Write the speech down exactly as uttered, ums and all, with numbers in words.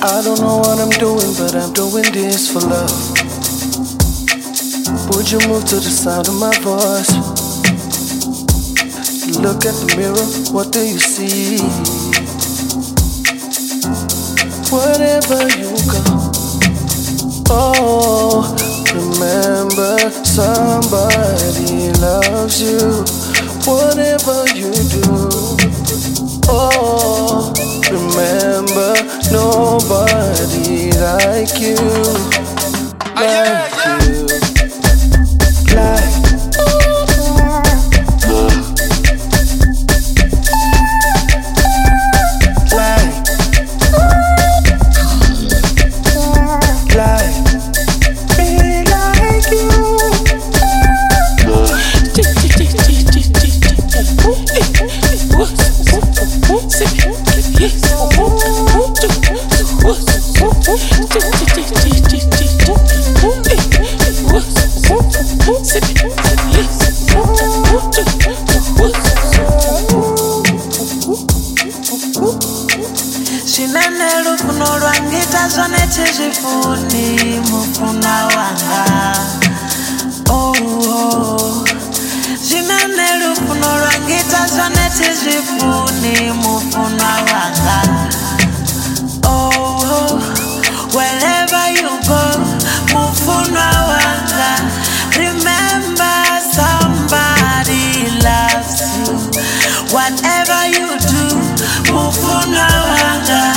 I don't know what I'm doing, but I'm doing this for love. Would you move to the sound of my voice? Look at the mirror, what do you see? Wherever you go, oh, remember somebody loves you. Whatever you do, oh, remember nobody like you, like you, like. Shinene lufuno lwangita zone tizifuni mufuna wanga. Oh, oh. Shinene lufuno lwangita zone tizifuni mufuna wanga. Oh, oh. Wherever you go, mufuna wanga. Remember somebody loves you. Whatever you do, mufuna wanga.